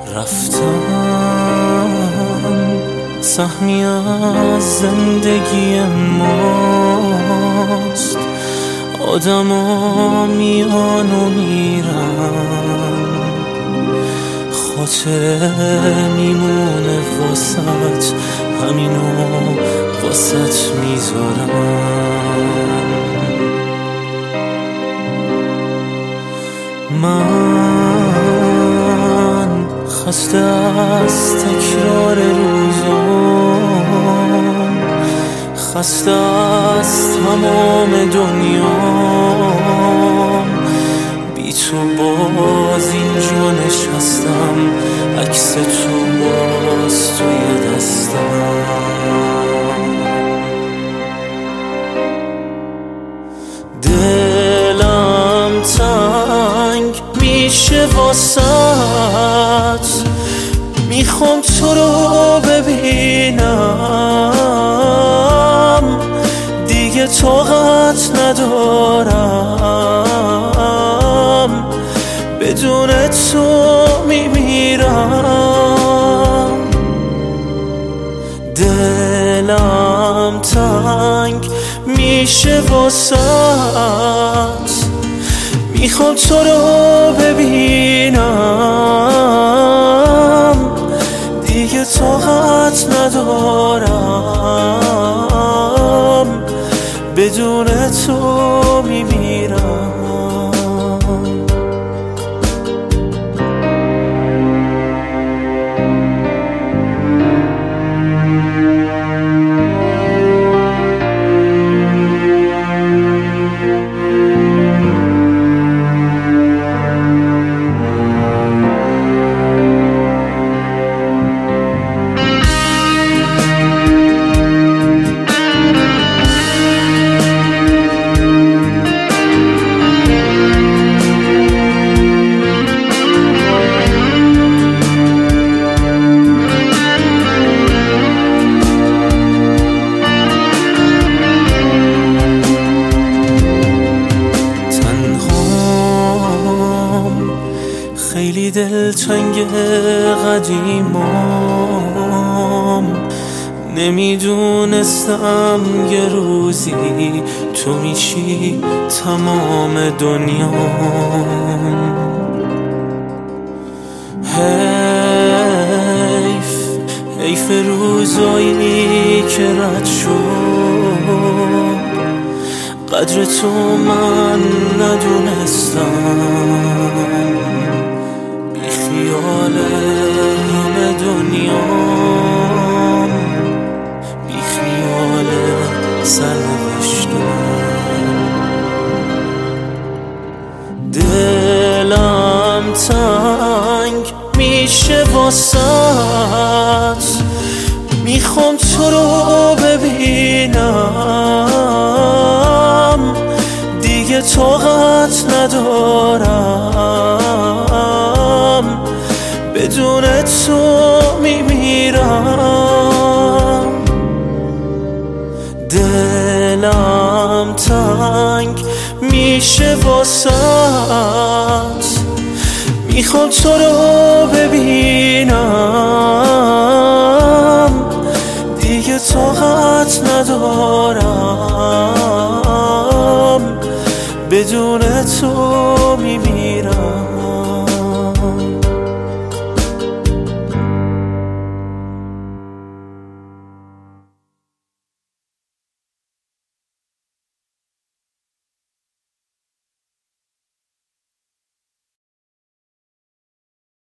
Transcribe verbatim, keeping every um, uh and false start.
رفتن سهمی از زندگی ماست، آدم ها میان و میرن، خاطره میمونه واسط، همینو واسط میذارم. من خسته از تکرار روزام، خسته از تمام دنیام، بی تو باز اینجا نشستم، عکس تو باز توی دستم. دلم تنگ میشه واسط، میخوام تو رو ببینم، دیگه طاقت ندارم، بدون تو میمیرم. دلم تنگ میشه واسط، میخوام تو رو ببینم، دیگه طاقت ندارم، بدون تو میمیرم. خیلی دلتنگ قدیمام، نمیدونستم یه روزی تو میشی تمام دنیام. حیف حیف روزایی که رد شد، قدر تو من ندونستم، خیال همه دنیام، بی خیال سرنوشتم. دلم تنگ میشه واسط، میخوام تو رو ببینم، دیگه طاقت ندارم، بدون تو میمیرم. دلم تنگ میشه واسط، میخوام تو رو ببینم، دیگه طاقت ندارم، بدون تو